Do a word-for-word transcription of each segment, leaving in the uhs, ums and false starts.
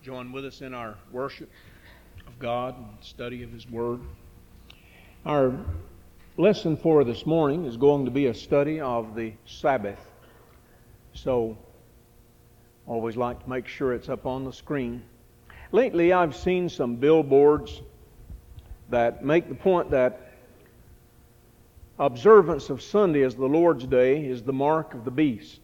join with us in our worship of God and study of His Word. Our lesson for this morning is going to be a study of the Sabbath. So, always like to make sure it's up on the screen. Lately, I've seen some billboards that make the point that observance of Sunday as the Lord's Day is the mark of the beast,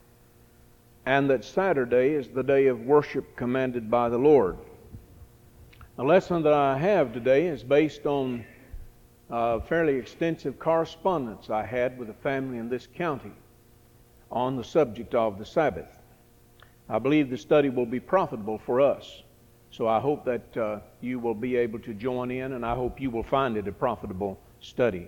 and that Saturday is the day of worship commanded by the Lord. The lesson that I have today is based on a fairly extensive correspondence I had with a family in this county on the subject of the Sabbath. I believe the study will be profitable for us, so I hope that uh, you will be able to join in, and I hope you will find it a profitable study.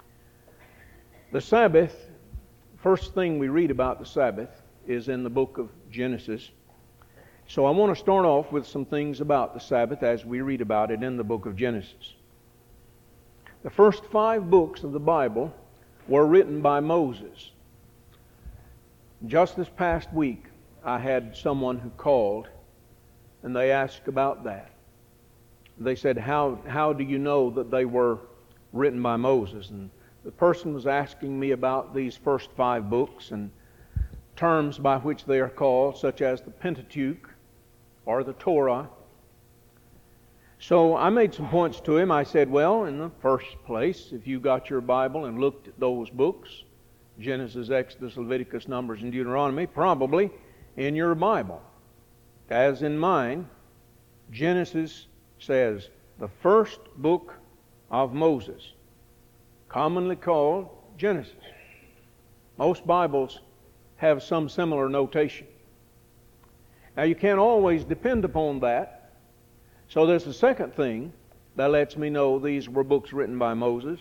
The Sabbath, first thing we read about the Sabbath is in the book of Genesis. So I want to start off with some things about the Sabbath as we read about it in the book of Genesis. The first five books of the Bible were written by Moses. Just this past week, I had someone who called, and they asked about that. They said, how, how do you know that they were written by Moses? And the person was asking me about these first five books and terms by which they are called, such as the Pentateuch or the Torah. So I made some points to him. I said, well, in the first place, if you got your Bible and looked at those books, Genesis, Exodus, Leviticus, Numbers, and Deuteronomy, probably in your Bible. As in mine, Genesis says, the first book of Moses, commonly called Genesis. Most Bibles have some similar notation. Now you can't always depend upon that. So there's a second thing that lets me know these were books written by Moses.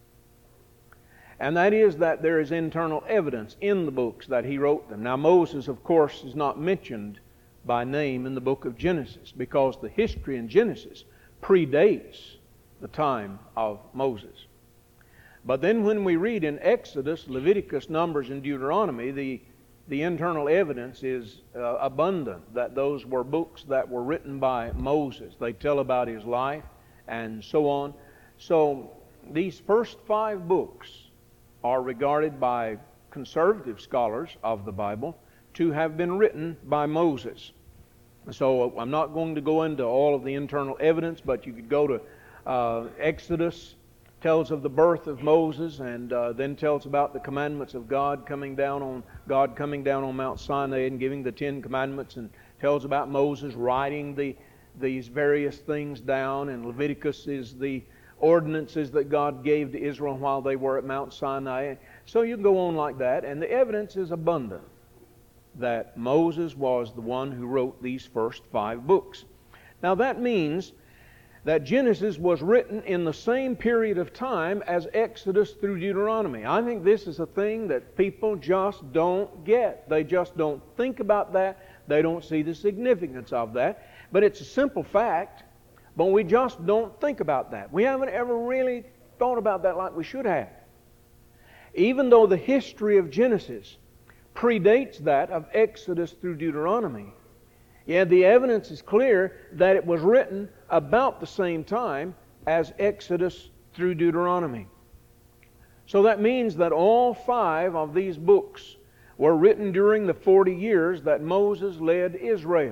And that is that there is internal evidence in the books that he wrote them. Now Moses, of course, is not mentioned by name in the book of Genesis because the history in Genesis predates the time of Moses. But then when we read in Exodus, Leviticus, Numbers, and Deuteronomy, the, the internal evidence is uh, abundant that those were books that were written by Moses. They tell about his life and so on. So these first five books are regarded by conservative scholars of the Bible to have been written by Moses. So I'm not going to go into all of the internal evidence, but you could go to uh, Exodus, tells of the birth of Moses, and uh, then tells about the commandments of God coming down on God coming down on Mount Sinai and giving the Ten Commandments, and tells about Moses writing the these various things down. And Leviticus is the ordinances that God gave to Israel while they were at Mount Sinai. So you can go on like that, and the evidence is abundant that Moses was the one who wrote these first five books. Now that means that Genesis was written in the same period of time as Exodus through Deuteronomy. I think this is a thing that people just don't get. They just don't think about that. They don't see the significance of that. But it's a simple fact, but we just don't think about that. We haven't ever really thought about that like we should have. Even though the history of Genesis predates that of Exodus through Deuteronomy, yeah, the evidence is clear that it was written about the same time as Exodus through Deuteronomy. So that means that all five of these books were written during the forty years that Moses led Israel.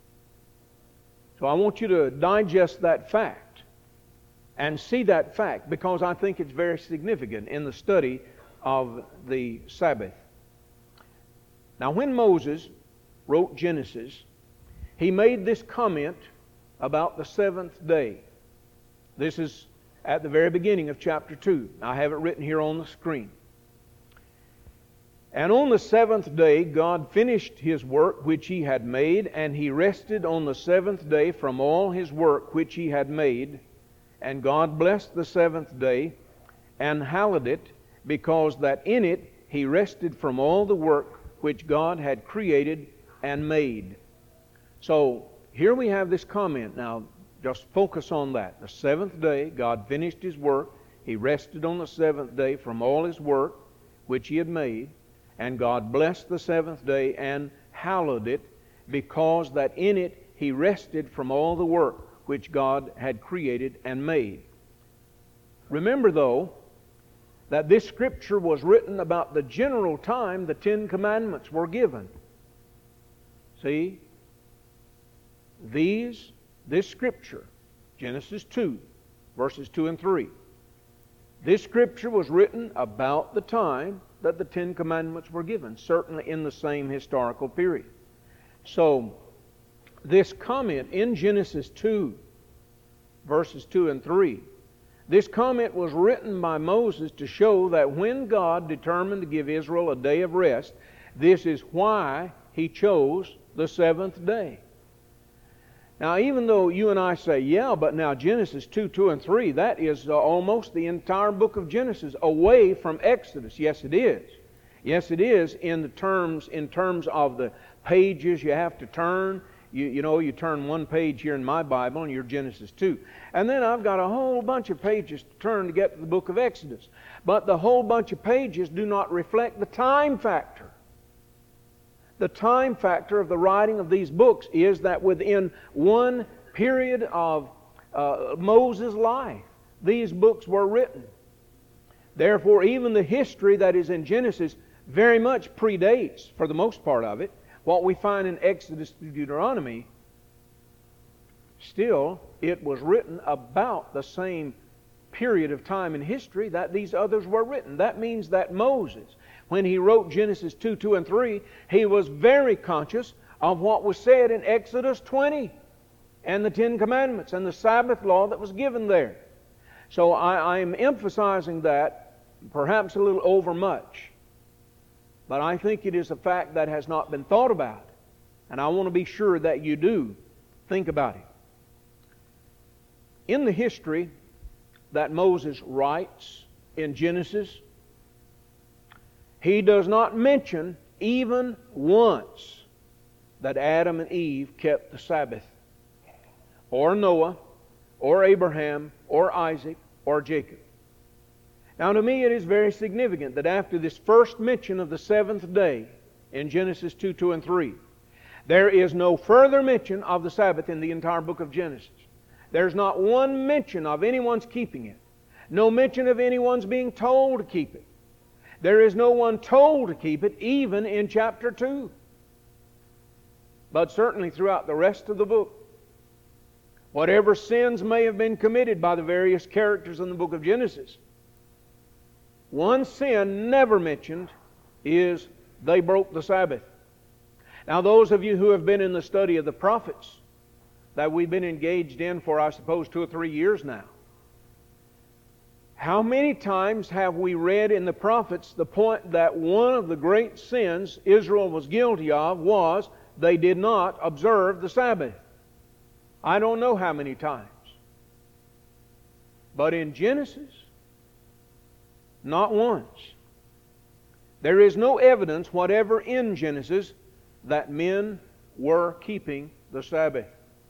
So I want you to digest that fact and see that fact, because I think it's very significant in the study of the Sabbath. Now when Moses wrote Genesis, he made this comment about the seventh day. This is at the very beginning of chapter two. I have it written here on the screen. And on the seventh day God finished His work which He had made, and He rested on the seventh day from all His work which He had made. And God blessed the seventh day and hallowed it, because that in it He rested from all the work which God had created and made. So here we have this comment. Now just focus on that. The seventh day God finished His work. He rested on the seventh day from all His work which He had made. And God blessed the seventh day and hallowed it, because that in it he rested from all the work which God had created and made. Remember, though, that this Scripture was written about the general time the Ten Commandments were given. See? These, this Scripture, Genesis two, verses two and three. This Scripture was written about the time that the Ten Commandments were given, certainly in the same historical period. So, this comment in Genesis two, verses two and three, this comment was written by Moses to show that when God determined to give Israel a day of rest, this is why He chose the seventh day. Now, even though you and I say, yeah, but now Genesis two, two and three, that is uh, almost the entire book of Genesis away from Exodus. Yes, it is. Yes, it is in the terms in terms of the pages you have to turn. You, you know, you turn one page here in my Bible and you're Genesis two. And then I've got a whole bunch of pages to turn to get to the book of Exodus. But the whole bunch of pages do not reflect the time factor. The time factor of the writing of these books is that within one period of uh, Moses' life, these books were written. Therefore, even the history that is in Genesis very much predates, for the most part of it, what we find in Exodus to Deuteronomy. Still, it was written about the same period of time in history that these others were written. That means that Moses, when he wrote Genesis two, two and three, he was very conscious of what was said in Exodus twenty and the Ten Commandments and the Sabbath law that was given there. So I am emphasizing that perhaps a little overmuch. But I think it is a fact that has not been thought about. And I want to be sure that you do think about it. In the history that Moses writes in Genesis, he does not mention even once that Adam and Eve kept the Sabbath, or Noah, or Abraham, or Isaac, or Jacob. Now, to me, it is very significant that after this first mention of the seventh day in Genesis two, two and three, there is no further mention of the Sabbath in the entire book of Genesis. There's not one mention of anyone's keeping it. No mention of anyone's being told to keep it. There is no one told to keep it, even in chapter two. But certainly throughout the rest of the book, whatever sins may have been committed by the various characters in the book of Genesis, one sin never mentioned is they broke the Sabbath. Now, those of you who have been in the study of the prophets that we've been engaged in for, I suppose, two or three years now, how many times have we read in the prophets the point that one of the great sins Israel was guilty of was they did not observe the Sabbath? I don't know how many times. But in Genesis, not once. There is no evidence whatever in Genesis that men were keeping the Sabbath.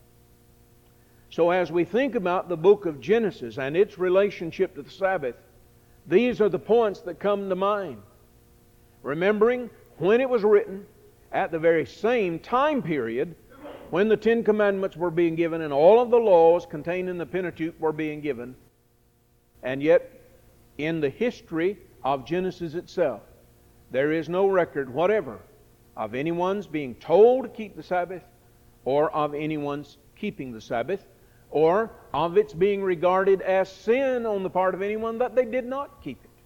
So as we think about the book of Genesis and its relationship to the Sabbath, these are the points that come to mind. Remembering when it was written, at the very same time period when the Ten Commandments were being given and all of the laws contained in the Pentateuch were being given, and yet in the history of Genesis itself, there is no record whatever of anyone's being told to keep the Sabbath, or of anyone's keeping the Sabbath, or of its being regarded as sin on the part of anyone that they did not keep it.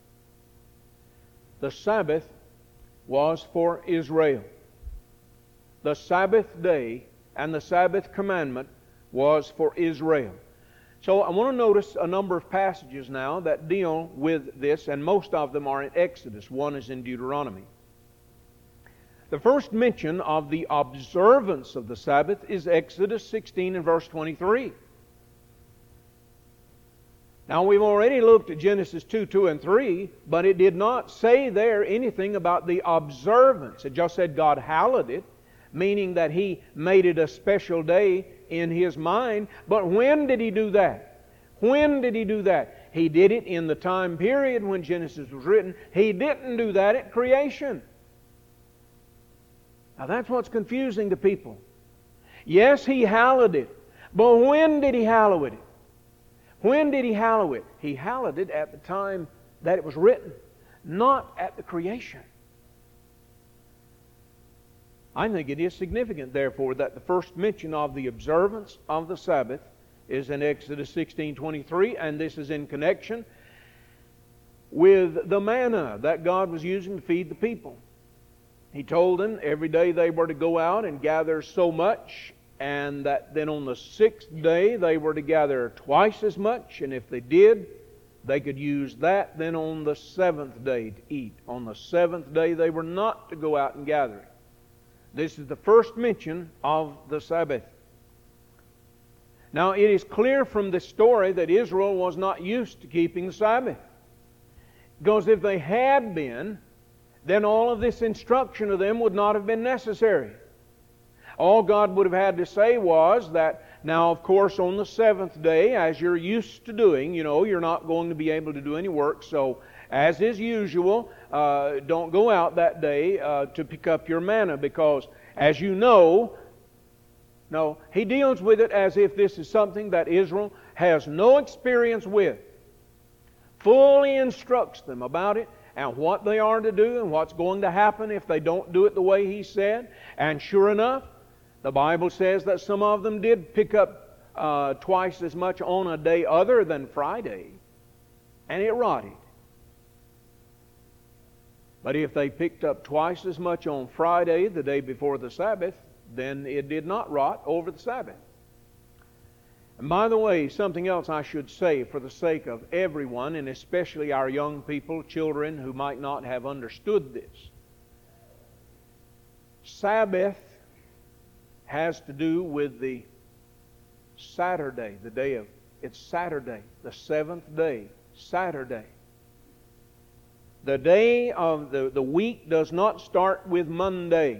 The Sabbath was for Israel. The Sabbath day and the Sabbath commandment was for Israel. So I want to notice a number of passages now that deal with this, and most of them are in Exodus. One is in Deuteronomy. The first mention of the observance of the Sabbath is Exodus sixteen and verse twenty-three. Now, we've already looked at Genesis two, two and three, but it did not say there anything about the observance. It just said God hallowed it, meaning that He made it a special day in His mind. But when did He do that? When did He do that? He did it in the time period when Genesis was written. He didn't do that at creation. Now that's what's confusing to people. Yes, He hallowed it. But when did He hallow it? When did He hallow it? He hallowed it at the time that it was written, not at the creation. I think it is significant, therefore, that the first mention of the observance of the Sabbath is in Exodus sixteen twenty-three, and this is in connection with the manna that God was using to feed the people. He told them every day they were to go out and gather so much, and that then on the sixth day they were to gather twice as much, and if they did, they could use that then on the seventh day to eat. On the seventh day they were not to go out and gather it. This is the first mention of the Sabbath. Now, it is clear from this story that Israel was not used to keeping the Sabbath. Because if they had been, then all of this instruction of them would not have been necessary. All God would have had to say was that, now, of course, on the seventh day, as you're used to doing, you know, you're not going to be able to do any work, so as is usual, uh, don't go out that day uh, to pick up your manna, because, as you know, no, He deals with it as if this is something that Israel has no experience with. Fully instructs them about it and what they are to do and what's going to happen if they don't do it the way He said. And sure enough, the Bible says that some of them did pick up uh, twice as much on a day other than Friday, and it rotted. But if they picked up twice as much on Friday, the day before the Sabbath, then it did not rot over the Sabbath. And by the way, something else I should say for the sake of everyone, and especially our young people, children who might not have understood this. Sabbath has to do with the Saturday, the day of, it's Saturday, the seventh day, Saturday. The day of the, the week does not start with Monday.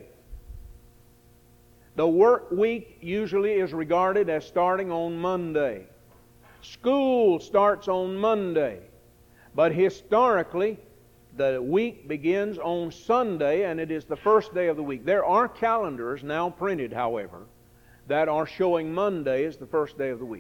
The work week usually is regarded as starting on Monday. School starts on Monday. But historically, the week begins on Sunday, and it is the first day of the week. There are calendars now printed, however, that are showing Monday as the first day of the week.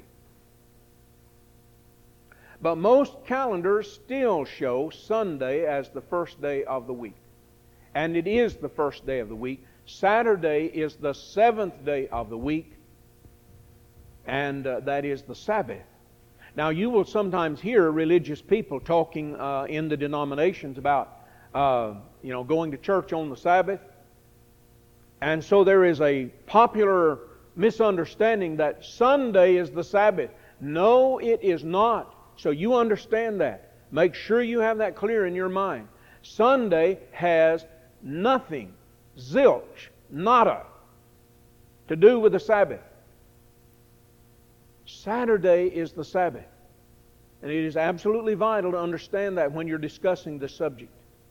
But most calendars still show Sunday as the first day of the week. And it is the first day of the week. Saturday is the seventh day of the week, and uh, that is the Sabbath. Now, you will sometimes hear religious people talking uh, in the denominations about, uh, you know, going to church on the Sabbath. And so there is a popular misunderstanding that Sunday is the Sabbath. No, it is not. So you understand that. Make sure you have that clear in your mind. Sunday has nothing, zilch, nada, to do with the Sabbath. Saturday is the Sabbath. And it is absolutely vital to understand that when you're discussing this subject.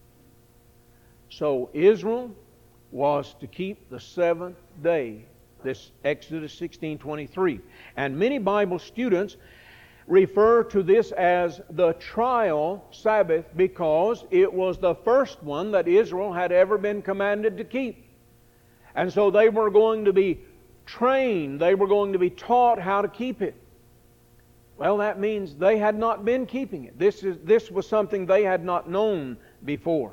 So Israel was to keep the seventh day, this Exodus sixteen twenty-three. And many Bible students refer to this as the trial Sabbath because it was the first one that Israel had ever been commanded to keep. And so they were going to be trained, they were going to be taught how to keep it. Well, that means they had not been keeping it. This is this was something they had not known before.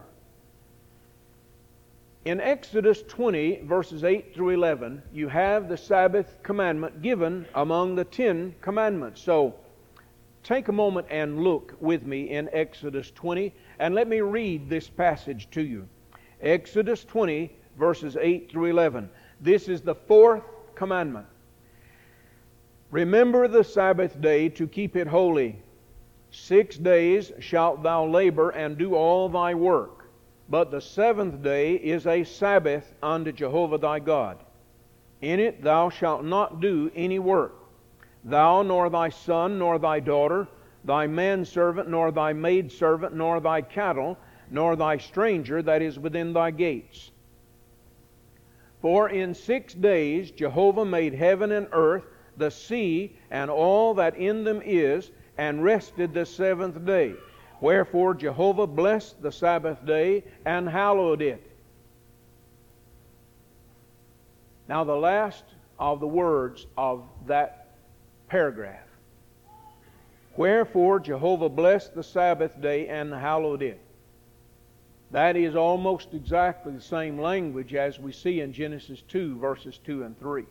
In Exodus twenty, verses eight through eleven, you have the Sabbath commandment given among the Ten Commandments. So, take a moment and look with me in Exodus twenty, and let me read this passage to you. Exodus twenty, verses eight through eleven. This is the fourth commandment. Remember the Sabbath day to keep it holy. Six days shalt thou labor and do all thy work, but the seventh day is a Sabbath unto Jehovah thy God. In it thou shalt not do any work, thou nor thy son nor thy daughter, thy manservant nor thy maidservant, nor thy cattle, nor thy stranger that is within thy gates. For in six days Jehovah made heaven and earth, the sea, and all that in them is, and rested the seventh day. Wherefore Jehovah blessed the Sabbath day and hallowed it. Now the last of the words of that paragraph. Wherefore Jehovah blessed the Sabbath day and hallowed it. That is almost exactly the same language as we see in Genesis two, verses two and three.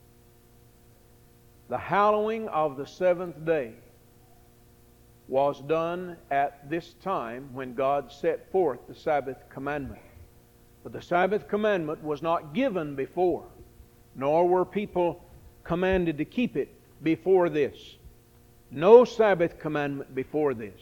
The hallowing of the seventh day was done at this time when God set forth the Sabbath commandment. But the Sabbath commandment was not given before, nor were people commanded to keep it before this. No Sabbath commandment before this.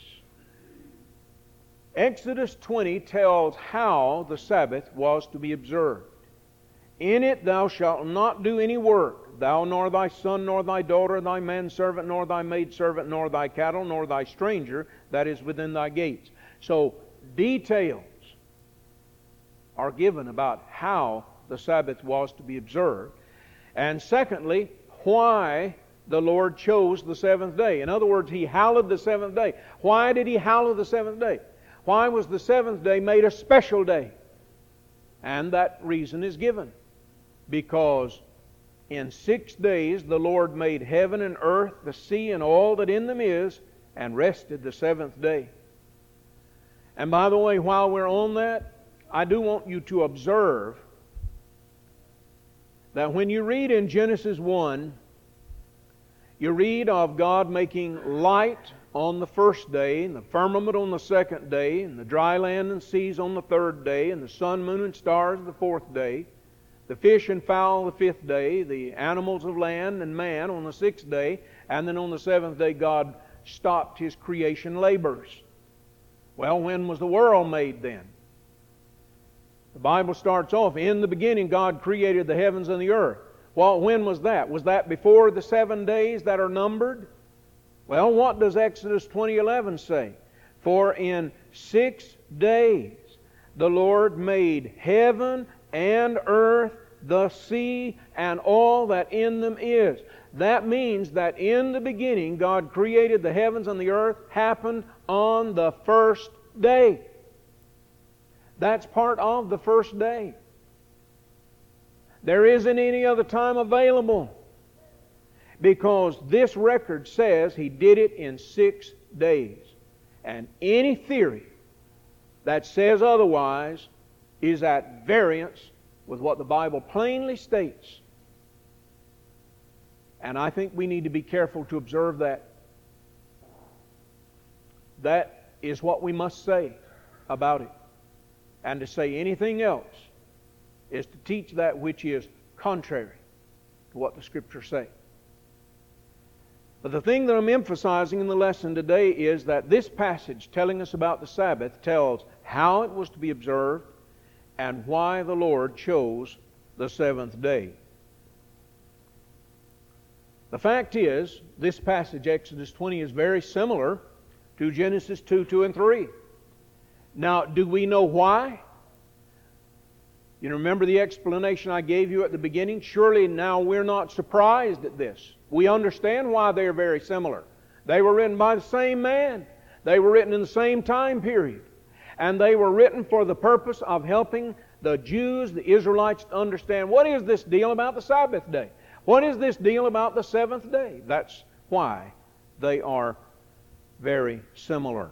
Exodus twenty tells how the Sabbath was to be observed. In it thou shalt not do any work, thou nor thy son, nor thy daughter, thy manservant, nor thy maidservant, nor thy cattle, nor thy stranger that is within thy gates. So details are given about how the Sabbath was to be observed. And secondly, why the Lord chose the seventh day. In other words, He hallowed the seventh day. Why did He hallow the seventh day? Why was the seventh day made a special day? And that reason is given. Because in six days the Lord made heaven and earth, the sea, and all that in them is, and rested the seventh day. And by the way, while we're on that, I do want you to observe that when you read in Genesis one, you read of God making light on the first day, and the firmament on the second day, and the dry land and seas on the third day, and the sun, moon, and stars the fourth day, the fish and fowl the fifth day, the animals of land and man on the sixth day, and then on the seventh day God stopped His creation labors. Well, when was the world made then? The Bible starts off, in the beginning God created the heavens and the earth. Well, when was that? Was that before the seven days that are numbered? Well, what does Exodus twenty eleven say? For in six days the Lord made heaven and earth, the sea, and all that in them is. That means that in the beginning God created the heavens and the earth, happened on the first day. That's part of the first day. There isn't any other time available, because this record says He did it in six days. And any theory that says otherwise is at variance with what the Bible plainly states. And I think we need to be careful to observe that. That is what we must say about it. And to say anything else is to teach that which is contrary to what the Scriptures say. But the thing that I'm emphasizing in the lesson today is that this passage telling us about the Sabbath tells how it was to be observed and why the Lord chose the seventh day. The fact is, this passage, Exodus twenty, is very similar to Genesis two, two, and three. Now, do we know why? You remember the explanation I gave you at the beginning? Surely now we're not surprised at this. We understand why they're very similar. They were written by the same man. They were written in the same time period. And they were written for the purpose of helping the Jews, the Israelites, to understand what is this deal about the Sabbath day? What is this deal about the seventh day? That's why they are very similar.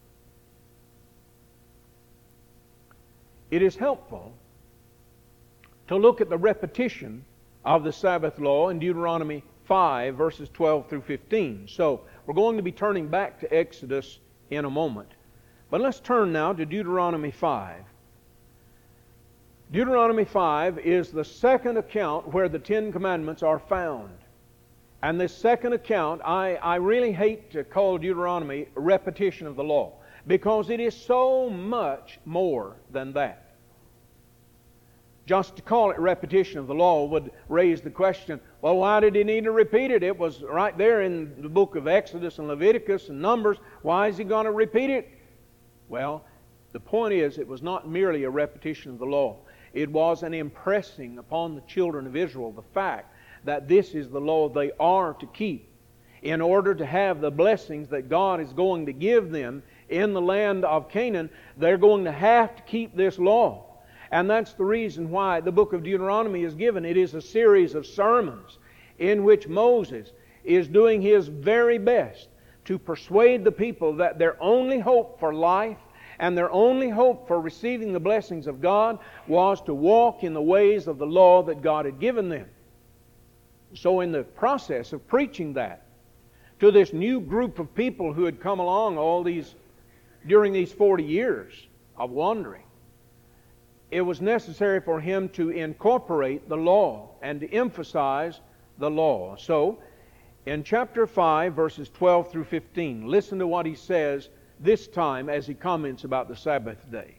It is helpful to look at the repetition of the Sabbath law in Deuteronomy five, verses twelve through fifteen. So, we're going to be turning back to Exodus in a moment. But let's turn now to Deuteronomy five. Deuteronomy five is the second account where the Ten Commandments are found. And this second account, I, I really hate to call Deuteronomy a repetition of the law, because it is so much more than that. Just to call it repetition of the law would raise the question, well, why did he need to repeat it? It was right there in the book of Exodus and Leviticus and Numbers. Why is he going to repeat it? Well, the point is, it was not merely a repetition of the law. It was an impressing upon the children of Israel the fact that this is the law they are to keep in order to have the blessings that God is going to give them in the land of Canaan. They're going to have to keep this law. And that's the reason why the book of Deuteronomy is given. It is a series of sermons in which Moses is doing his very best to persuade the people that their only hope for life and their only hope for receiving the blessings of God was to walk in the ways of the law that God had given them. So in the process of preaching that to this new group of people who had come along all these during these forty years of wandering, it was necessary for him to incorporate the law and to emphasize the law. So in chapter five, verses twelve through fifteen, listen to what he says this time as he comments about the Sabbath day.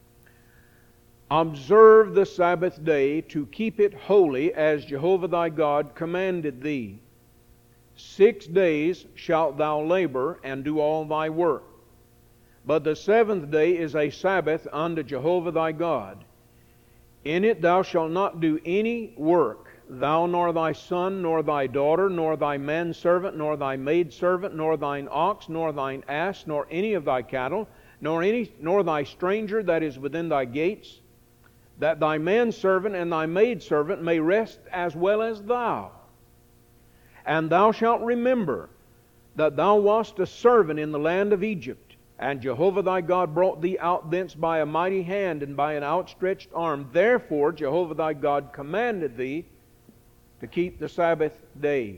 Observe the Sabbath day to keep it holy, as Jehovah thy God commanded thee. Six days shalt thou labor and do all thy work. But the seventh day is a Sabbath unto Jehovah thy God. In it thou shalt not do any work, thou nor thy son, nor thy daughter, nor thy manservant, nor thy maidservant, nor thine ox, nor thine ass, nor any of thy cattle, nor any nor thy stranger that is within thy gates, that thy manservant and thy maidservant may rest as well as thou. And thou shalt remember that thou wast a servant in the land of Egypt, and Jehovah thy God brought thee out thence by a mighty hand and by an outstretched arm. Therefore Jehovah thy God commanded thee to keep the Sabbath day.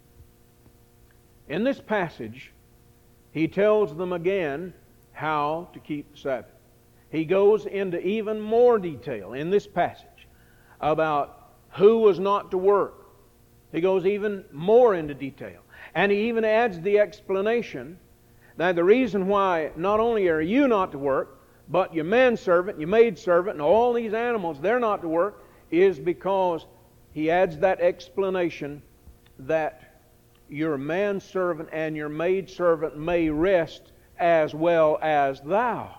In this passage, he tells them again how to keep the Sabbath. He goes into even more detail in this passage about who was not to work. He goes even more into detail. And he even adds the explanation that the reason why not only are you not to work, but your manservant, your maidservant, and all these animals, they're not to work, is because he adds that explanation that your manservant and your maidservant may rest as well as thou.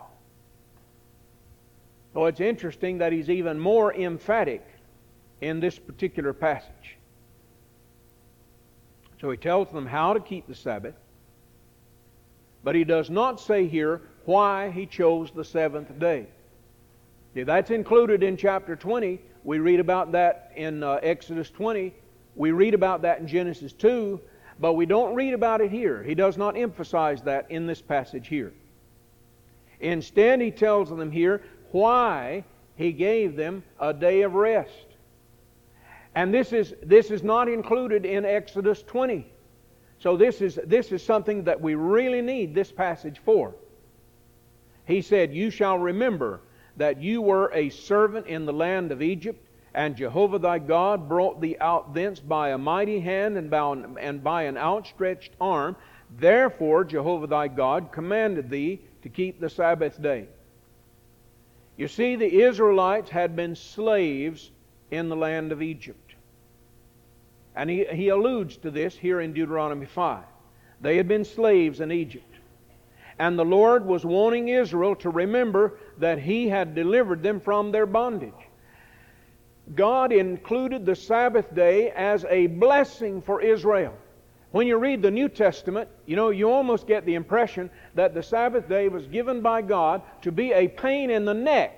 So it's interesting that he's even more emphatic in this particular passage. So he tells them how to keep the Sabbath, but he does not say here why he chose the seventh day. See, that's included in chapter twenty. We read about that in uh, Exodus twenty. We read about that in Genesis two, but we don't read about it here. He does not emphasize that in this passage here. Instead, he tells them here why he gave them a day of rest. And this is this is not included in Exodus twenty. So this is this is something that we really need this passage for. He said, "You shall remember that you were a servant in the land of Egypt, and Jehovah thy God brought thee out thence by a mighty hand and by, and by an outstretched arm. Therefore Jehovah thy God commanded thee to keep the Sabbath day." You see, the Israelites had been slaves in the land of Egypt. And he, he alludes to this here in Deuteronomy five. They had been slaves in Egypt. And the Lord was wanting Israel to remember that He had delivered them from their bondage. God included the Sabbath day as a blessing for Israel. When you read the New Testament, you know, you almost get the impression that the Sabbath day was given by God to be a pain in the neck.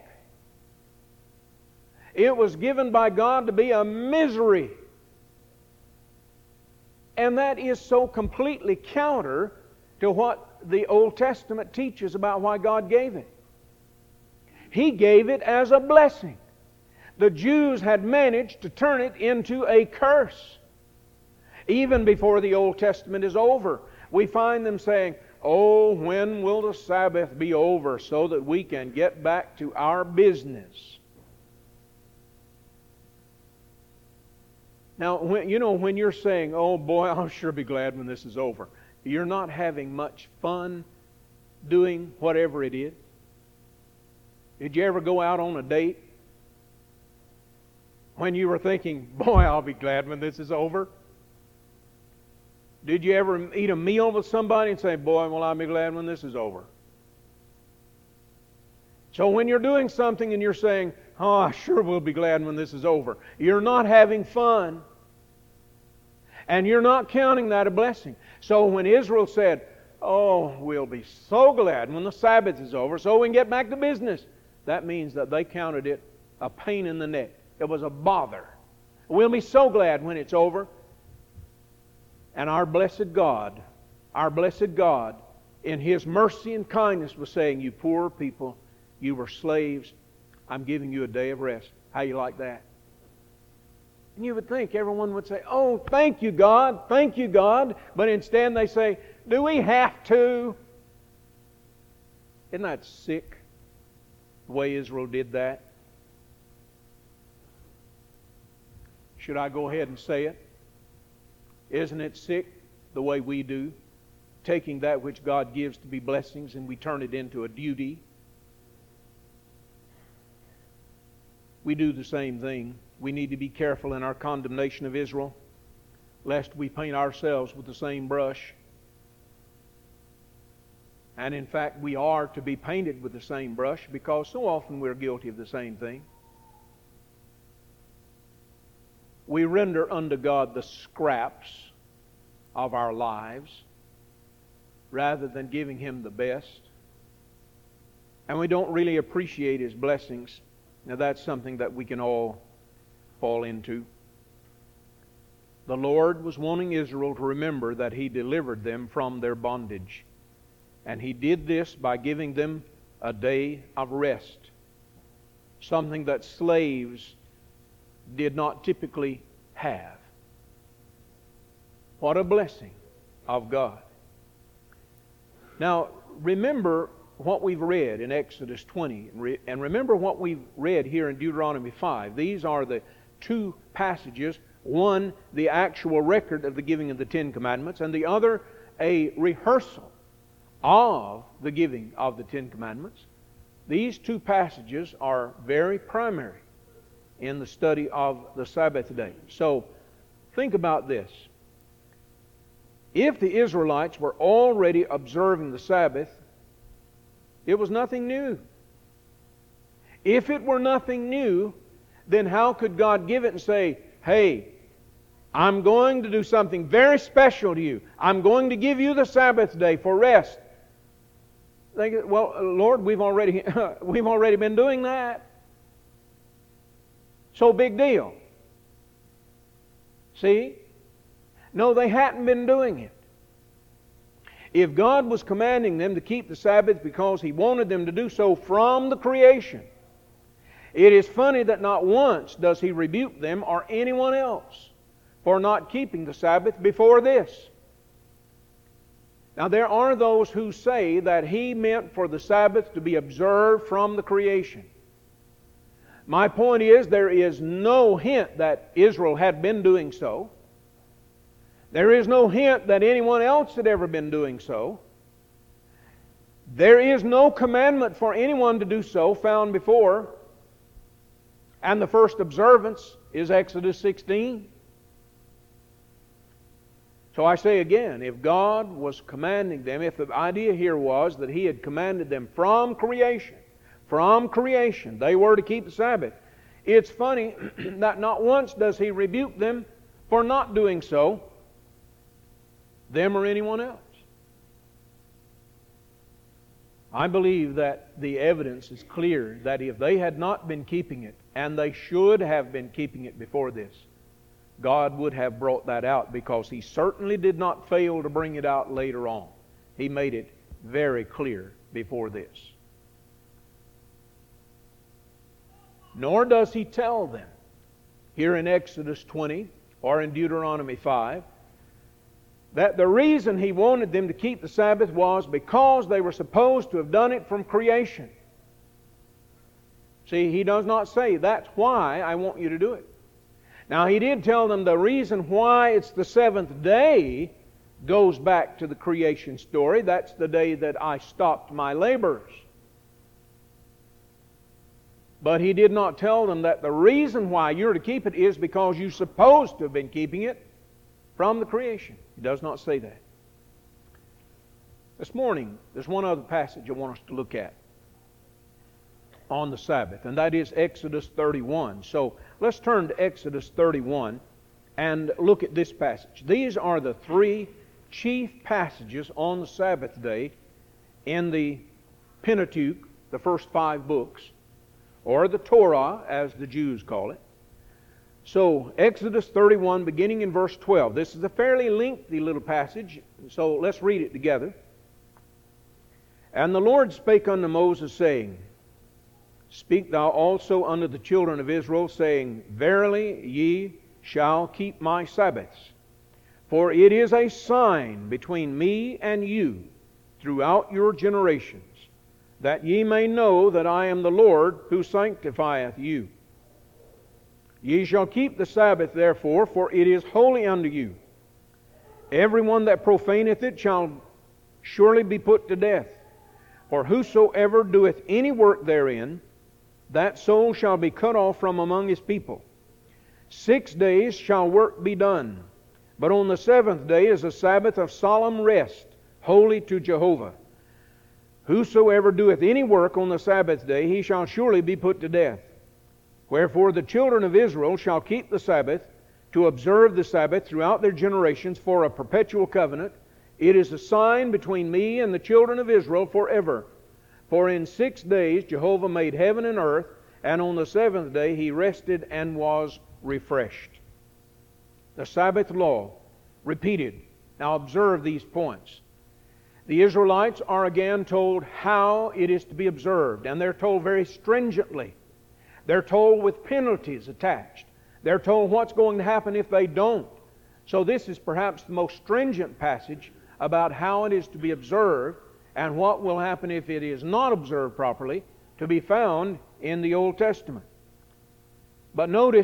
It was given by God to be a misery. And that is so completely counter to what the Old Testament teaches about why God gave it. He gave it as a blessing. The Jews had managed to turn it into a curse. Even before the Old Testament is over, we find them saying, "Oh, when will the Sabbath be over so that we can get back to our business?" Now, when, you know, when you're saying, "Oh boy, I'll sure be glad when this is over," you're not having much fun doing whatever it is. Did you ever go out on a date when you were thinking, "Boy, I'll be glad when this is over"? Did you ever eat a meal with somebody and say, "Boy, will I be glad when this is over"? So when you're doing something and you're saying, "Oh, I sure will be glad when this is over," you're not having fun. And you're not counting that a blessing. So when Israel said, "Oh, we'll be so glad when the Sabbath is over so we can get back to business," that means that they counted it a pain in the neck. It was a bother. We'll be so glad when it's over. And our blessed God, our blessed God, in His mercy and kindness was saying, you poor people, you were slaves. I'm giving you a day of rest. How you like that? And you would think everyone would say, oh, thank you, God, thank you, God. But instead they say, do we have to? Isn't that sick, the way Israel did that? Should I go ahead and say it? Isn't it sick, the way we do? Taking that which God gives to be blessings and we turn it into a duty. We do the same thing. We need to be careful in our condemnation of Israel, lest we paint ourselves with the same brush. And in fact, we are to be painted with the same brush because so often we're guilty of the same thing. We render unto God the scraps of our lives rather than giving Him the best. And we don't really appreciate His blessings. Now that's something that we can all fall into. The Lord was wanting Israel to remember that He delivered them from their bondage. And He did this by giving them a day of rest. Something that slaves did not typically have. What a blessing of God. Now, remember what we've read in Exodus twenty, and remember what we've read here in Deuteronomy five. These are the two passages. One, the actual record of the giving of the Ten Commandments, and the other, a rehearsal of the giving of the Ten Commandments. These two passages are very primary in the study of the Sabbath day. So, think about this. If the Israelites were already observing the Sabbath, it was nothing new. If it were nothing new, then how could God give it and say, hey, I'm going to do something very special to you. I'm going to give you the Sabbath day for rest. They go, well, Lord, we've already we've already been doing that. So big deal. See? No, they hadn't been doing it. If God was commanding them to keep the Sabbath because He wanted them to do so from the creation, it is funny that not once does He rebuke them or anyone else for not keeping the Sabbath before this. Now there are those who say that He meant for the Sabbath to be observed from the creation. My point is, there is no hint that Israel had been doing so. There is no hint that anyone else had ever been doing so. There is no commandment for anyone to do so found before. And the first observance is Exodus sixteen. So I say again, if God was commanding them, if the idea here was that He had commanded them from creation, from creation, they were to keep the Sabbath. It's funny that not once does He rebuke them for not doing so, them or anyone else. I believe that the evidence is clear that if they had not been keeping it, and they should have been keeping it before this, God would have brought that out, because He certainly did not fail to bring it out later on. He made it very clear before this. Nor does He tell them here in Exodus twenty or in Deuteronomy five that the reason He wanted them to keep the Sabbath was because they were supposed to have done it from creation. See, He does not say, that's why I want you to do it. Now, He did tell them the reason why it's the seventh day goes back to the creation story. That's the day that I stopped my labors. But He did not tell them that the reason why you're to keep it is because you're supposed to have been keeping it from the creation. He does not say that. This morning, there's one other passage I want us to look at on the Sabbath, and that is Exodus thirty-one. So let's turn to Exodus thirty-one and look at this passage. These are the three chief passages on the Sabbath day in the Pentateuch, the first five books. or the Torah, as the Jews call it. So, Exodus thirty-one, beginning in verse twelve. This is a fairly lengthy little passage, so let's read it together. And the Lord spake unto Moses, saying, Speak thou also unto the children of Israel, saying, Verily ye shall keep my Sabbaths, for it is a sign between me and you throughout your generations, that ye may know that I am the Lord who sanctifieth you. Ye shall keep the Sabbath, therefore, for it is holy unto you. Every one that profaneth it shall surely be put to death. For whosoever doeth any work therein, that soul shall be cut off from among his people. Six days shall work be done, but on the seventh day is a Sabbath of solemn rest, holy to Jehovah. Whosoever doeth any work on the Sabbath day, he shall surely be put to death. Wherefore the children of Israel shall keep the Sabbath, to observe the Sabbath throughout their generations for a perpetual covenant. It is a sign between me and the children of Israel forever. For in six days Jehovah made heaven and earth, and on the seventh day He rested and was refreshed. The Sabbath law, repeated. Now observe these points. The Israelites are again told how it is to be observed, and they're told very stringently. They're told with penalties attached. They're told what's going to happen if they don't. So this is perhaps the most stringent passage about how it is to be observed and what will happen if it is not observed properly, to be found in the Old Testament. But notice,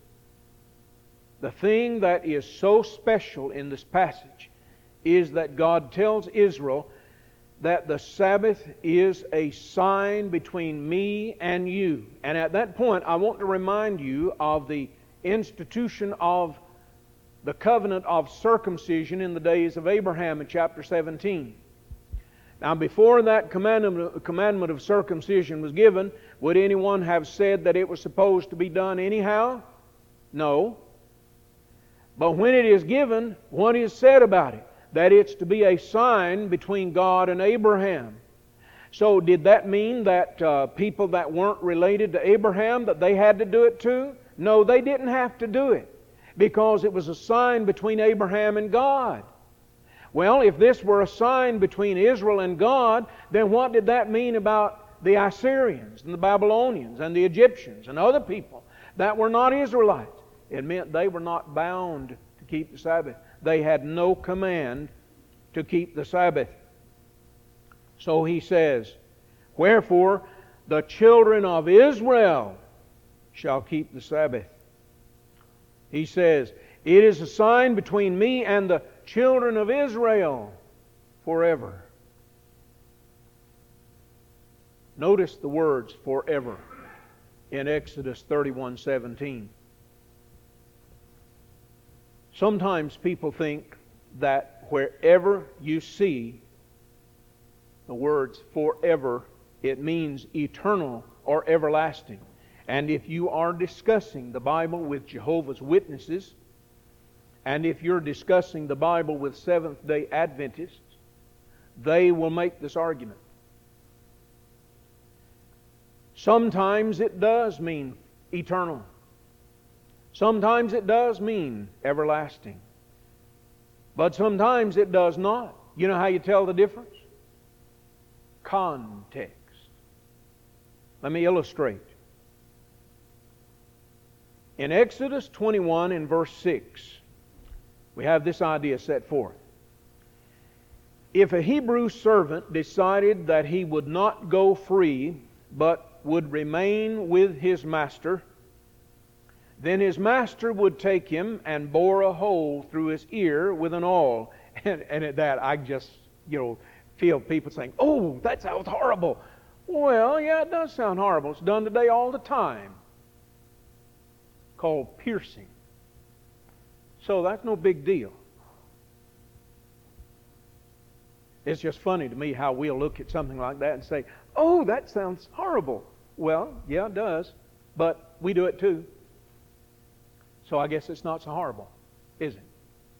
the thing that is so special in this passage is that God tells Israel that the Sabbath is a sign between me and you. And at that point, I want to remind you of the institution of the covenant of circumcision in the days of Abraham in chapter seventeen. Now, before that commandment, commandment of circumcision was given, would anyone have said that it was supposed to be done anyhow? No. But when it is given, what is said about it? That it's to be a sign between God and Abraham. So did that mean that uh, people that weren't related to Abraham, that they had to do it too? No, they didn't have to do it, because it was a sign between Abraham and God. Well, if this were a sign between Israel and God, then what did that mean about the Assyrians and the Babylonians and the Egyptians and other people that were not Israelites? It meant they were not bound to keep the Sabbath. They had no command to keep the Sabbath. So he says, Wherefore the children of Israel shall keep the Sabbath. He says, It is a sign between me and the children of Israel forever. Notice the words forever in Exodus thirty-one seventeen. Sometimes people think that wherever you see the words forever, it means eternal or everlasting. And if you are discussing the Bible with Jehovah's Witnesses, and if you're discussing the Bible with Seventh-day Adventists, they will make this argument. Sometimes it does mean eternal. Sometimes it does mean everlasting. But sometimes it does not. You know how you tell the difference? Context. Let me illustrate. In Exodus twenty-one and verse six, we have this idea set forth. If a Hebrew servant decided that he would not go free, but would remain with his master, then his master would take him and bore a hole through his ear with an awl. And, and at that, I just, you know, feel people saying, "Oh, that sounds horrible." Well, yeah, it does sound horrible. It's done today all the time. Called piercing. So that's no big deal. It's just funny to me how we'll look at something like that and say, "Oh, that sounds horrible." Well, yeah, it does. But we do it too. So I guess it's not so horrible, is it?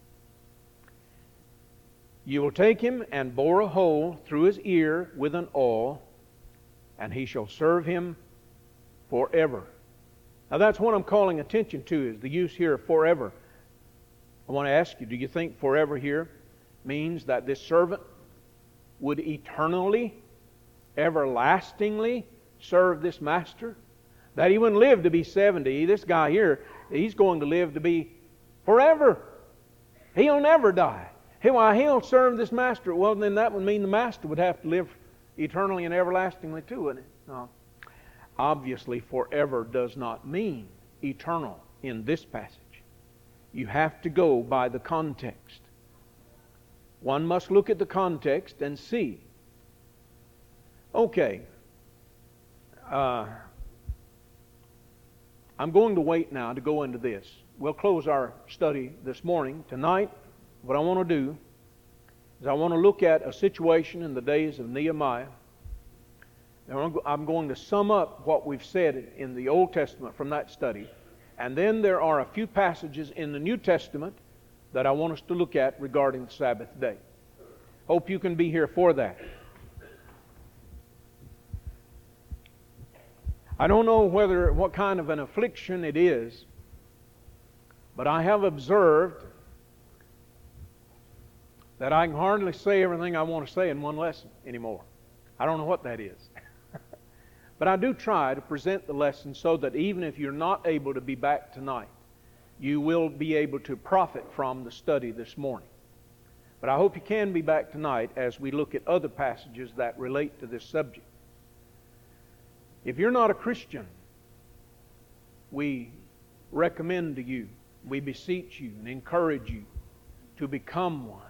You will take him and bore a hole through his ear with an awl, and he shall serve him forever. Now that's what I'm calling attention to, is the use here of forever. I want to ask you, do you think forever here means that this servant would eternally, everlastingly serve this master? That he wouldn't live to be seventy. This guy here, he's going to live to be forever. He'll never die. He, why, he'll serve this master. Well, then that would mean the master would have to live eternally and everlastingly too, wouldn't it? No. Obviously, forever does not mean eternal in this passage. You have to go by the context. One must look at the context and see. Okay. Uh, I'm going to wait now to go into this. We'll close our study this morning. Tonight, what I want to do is I want to look at a situation in the days of Nehemiah. I'm going to sum up what we've said in the Old Testament from that study. And then there are a few passages in the New Testament that I want us to look at regarding the Sabbath day. Hope you can be here for that. I don't know whether what kind of an affliction it is, but I have observed that I can hardly say everything I want to say in one lesson anymore. I don't know what that is. But I do try to present the lesson so that even if you're not able to be back tonight, you will be able to profit from the study this morning. But I hope you can be back tonight as we look at other passages that relate to this subject. If you're not a Christian, we recommend to you, we beseech you and encourage you to become one.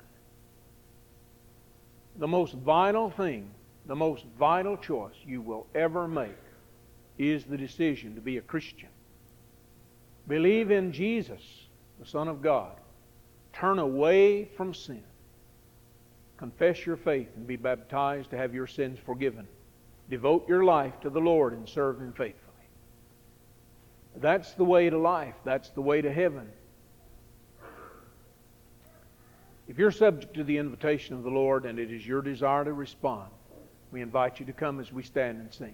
The most vital thing, the most vital choice you will ever make is the decision to be a Christian. Believe in Jesus, the Son of God. Turn away from sin. Confess your faith and be baptized to have your sins forgiven. Devote your life to the Lord and serve Him faithfully. That's the way to life. That's the way to heaven. If you're subject to the invitation of the Lord and it is your desire to respond, we invite you to come as we stand and sing.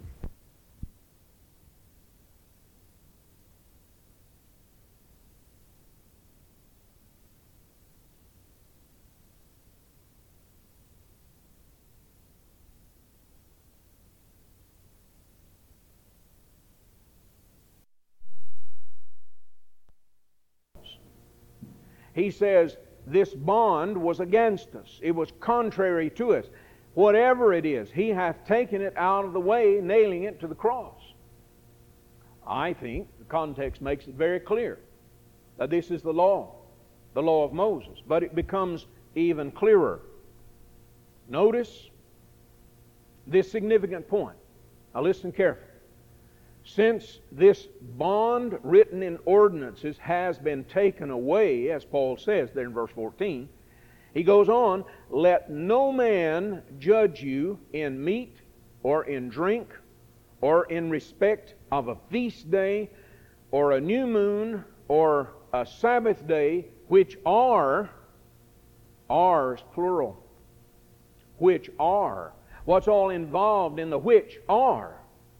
He says, this bond was against us. It was contrary to us. Whatever it is, He hath taken it out of the way, nailing it to the cross. I think the context makes it very clear that this is the law, the law of Moses. But it becomes even clearer. Notice this significant point. Now listen carefully. Since this bond written in ordinances has been taken away, as Paul says there in verse fourteen, he goes on, let no man judge you in meat or in drink or in respect of a feast day or a new moon or a Sabbath day, which are, are is plural, which are. What's all involved in the which are?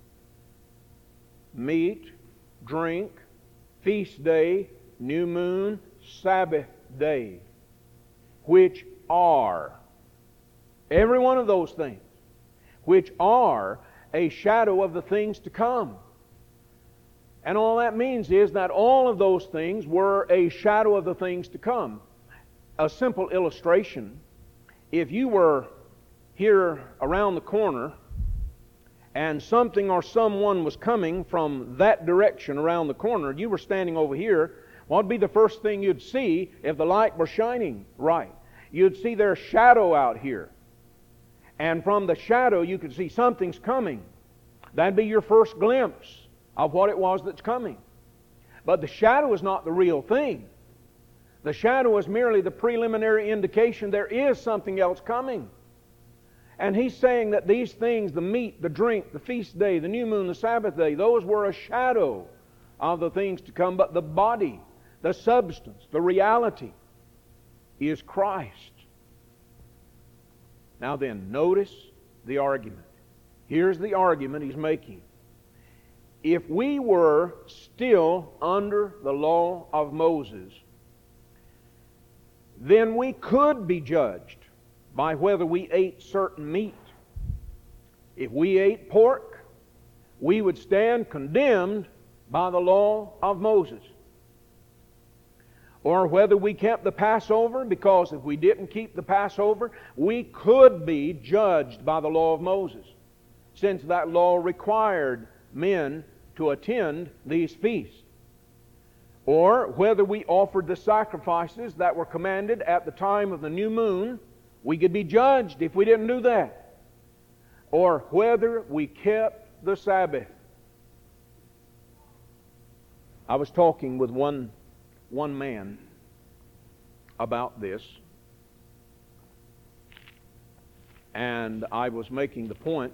Meat, drink, feast day, new moon, Sabbath day, which are. Every one of those things, which are a shadow of the things to come. And all that means is that all of those things were a shadow of the things to come. A simple illustration, if you were here around the corner and something or someone was coming from that direction around the corner, you were standing over here, what would be the first thing you'd see if the light were shining right? You'd see their shadow out here. And from the shadow you could see something's coming. That'd be your first glimpse of what it was that's coming. But the shadow is not the real thing. The shadow is merely the preliminary indication there is something else coming. And he's saying that these things, the meat, the drink, the feast day, the new moon, the Sabbath day, those were a shadow of the things to come. But the body, the substance, the reality is Christ. Now then, notice the argument. Here's the argument he's making. if we were still under the law of Moses, then we could be judged by whether we ate certain meat. If we ate pork, we would stand condemned by the law of Moses. Or whether we kept the Passover, because if we didn't keep the Passover, we could be judged by the law of Moses, since that law required men to attend these feasts. Or whether we offered the sacrifices that were commanded at the time of the new moon, we could be judged if we didn't do that. Or whether we kept the Sabbath. I was talking with one, one man about this, and I was making the point,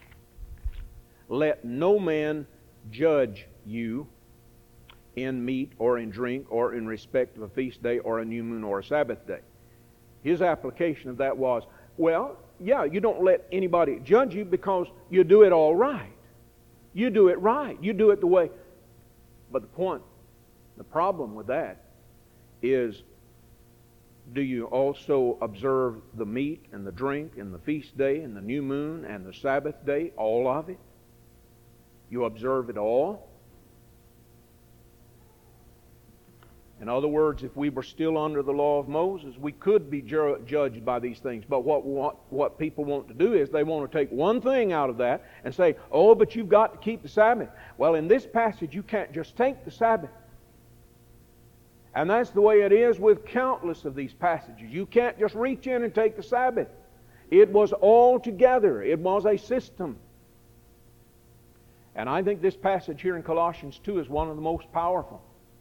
let no man judge you in meat or in drink or in respect of a feast day or a new moon or a Sabbath day. His application of that was, well, yeah, you don't let anybody judge you because you do it all right. You do it right. You do it the way. But the point, the problem with that is, do you also observe the meat and the drink and the feast day and the new moon and the Sabbath day, all of it? You observe it all? In other words, if we were still under the law of Moses, we could be ju- judged by these things. But what, what, what people want to do is they want to take one thing out of that and say, oh, but you've got to keep the Sabbath. Well, in this passage, you can't just take the Sabbath. And that's the way it is with countless of these passages. You can't just reach in and take the Sabbath. It was all together. It was a system. And I think this passage here in Colossians two is one of the most powerful.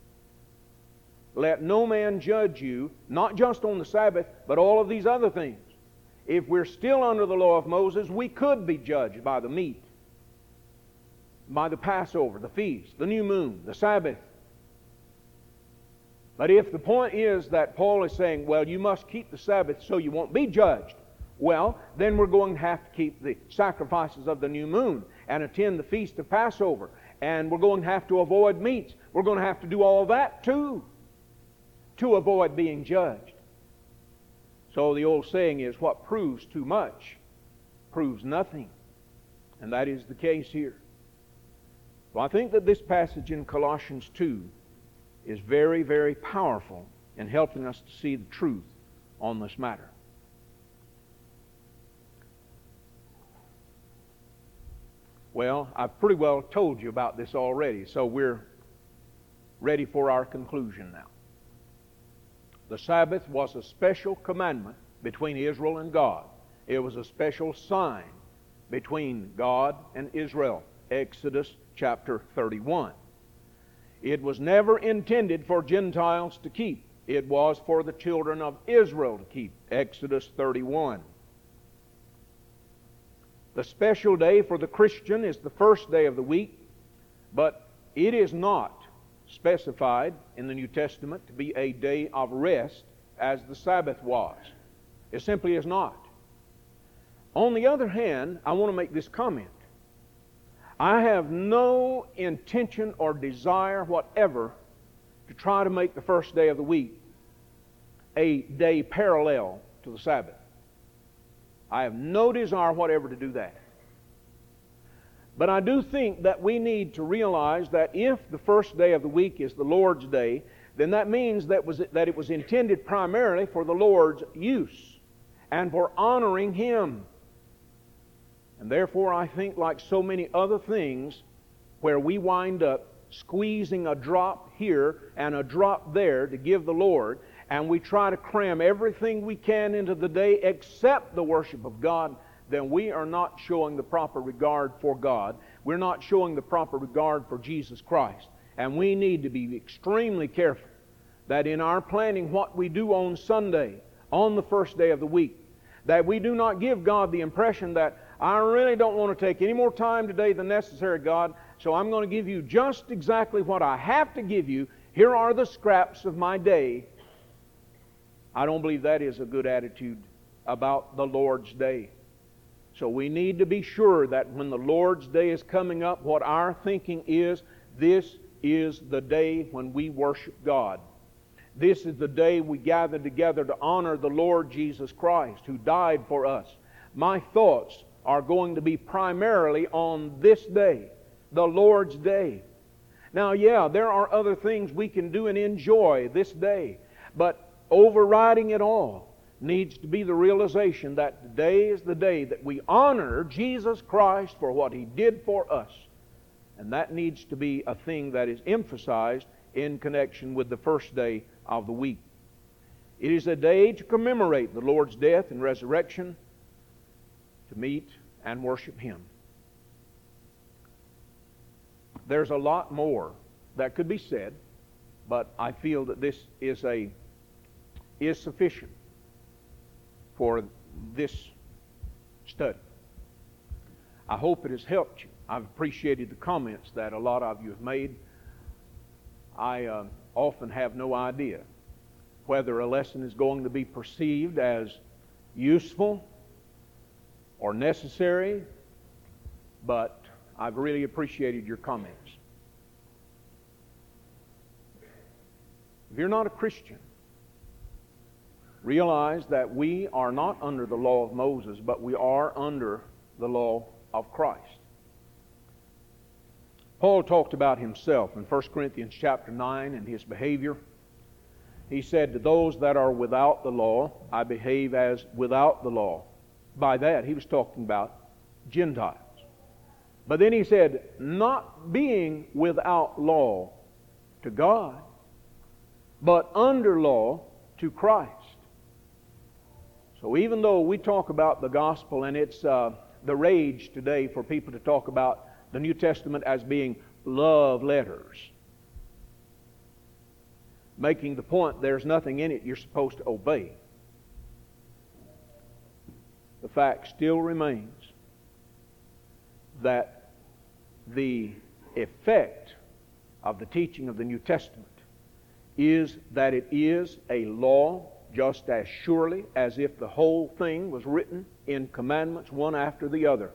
Let no man judge you, not just on the Sabbath, but all of these other things. If we're still under the law of Moses, we could be judged by the meat, by the Passover, the feast, the new moon, the Sabbath. But if the point is that Paul is saying, well, you must keep the Sabbath so you won't be judged, well, then we're going to have to keep the sacrifices of the new moon and attend the feast of Passover. And we're going to have to avoid meats. We're going to have to do all that too, to avoid being judged. So the old saying is, what proves too much proves nothing. And that is the case here. Well, I think that this passage in Colossians two is very, very powerful in helping us to see the truth on this matter. Well, I've pretty well told you about this already, so we're ready for our conclusion now. The Sabbath was a special commandment between Israel and God. It was a special sign between God and Israel. Exodus chapter thirty-one. It was never intended for Gentiles to keep. It was for the children of Israel to keep. Exodus thirty-one. The special day for the Christian is the first day of the week, but it is not specified in the New Testament to be a day of rest as the Sabbath was. It simply is not. On the other hand, I want to make this comment. I have no intention or desire whatever to try to make the first day of the week a day parallel to the Sabbath. I have no desire whatever to do that. But I do think that we need to realize that if the first day of the week is the Lord's Day, then that means that, was, that it was intended primarily for the Lord's use and for honoring Him. And therefore, I think, like so many other things, where we wind up squeezing a drop here and a drop there to give the Lord, and we try to cram everything we can into the day except the worship of God, then we are not showing the proper regard for God. We're not showing the proper regard for Jesus Christ. And we need to be extremely careful that in our planning what we do on Sunday, on the first day of the week, that we do not give God the impression that I really don't want to take any more time today than necessary, God, so I'm going to give you just exactly what I have to give you. Here are the scraps of my day. I don't believe that is a good attitude about the Lord's Day. So we need to be sure that when the Lord's Day is coming up, what our thinking is, this is the day when we worship God. This is the day we gather together to honor the Lord Jesus Christ, who died for us. My thoughts are going to be primarily on this day, the Lord's Day. Now, yeah, there are other things we can do and enjoy this day, but overriding it all needs to be the realization that today is the day that we honor Jesus Christ for what He did for us. And that needs to be a thing that is emphasized in connection with the first day of the week. It is a day to commemorate the Lord's death and resurrection, to meet and worship Him. There's a lot more that could be said, but I feel that this is a is sufficient for this study. I hope it has helped you. I've appreciated the comments that a lot of you have made. I uh, often have no idea whether a lesson is going to be perceived as useful or necessary, but I've really appreciated your comments. If you're not a Christian, realize that we are not under the law of Moses, but we are under the law of Christ. Paul talked about himself in First Corinthians chapter nine and his behavior. He said, to those that are without the law, I behave as without the law. By that, he was talking about Gentiles. But then he said, not being without law to God, but under law to Christ. So even though we talk about the gospel, and it's uh, the rage today for people to talk about the New Testament as being love letters, making the point there's nothing in it you're supposed to obey, the fact still remains that the effect of the teaching of the New Testament is that it is a law just as surely as if the whole thing was written in commandments one after the other.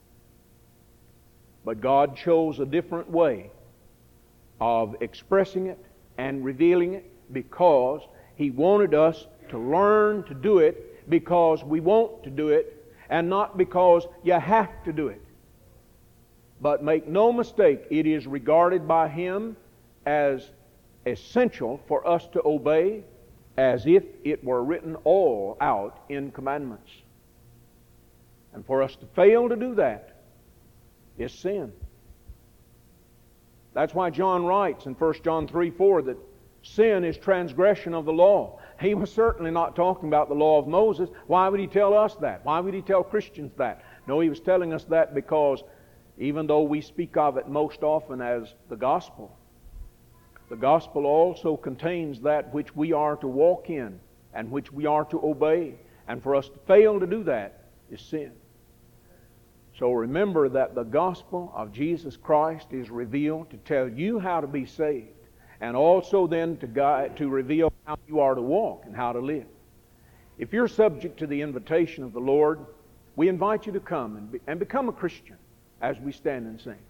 But God chose a different way of expressing it and revealing it because He wanted us to learn to do it because we want to do it and not because you have to do it. But make no mistake, it is regarded by Him as essential for us to obey as if it were written all out in commandments. And for us to fail to do that is sin. That's why John writes in First John three four that sin is transgression of the law. He was certainly not talking about the law of Moses. Why would he tell us that? Why would he tell Christians that? No, he was telling us that because even though we speak of it most often as the gospel, the gospel also contains that which we are to walk in and which we are to obey. And for us to fail to do that is sin. So remember that the gospel of Jesus Christ is revealed to tell you how to be saved, and also then to guide, to reveal how you are to walk and how to live. If you're subject to the invitation of the Lord, we invite you to come and, be, and become a Christian as we stand and sing.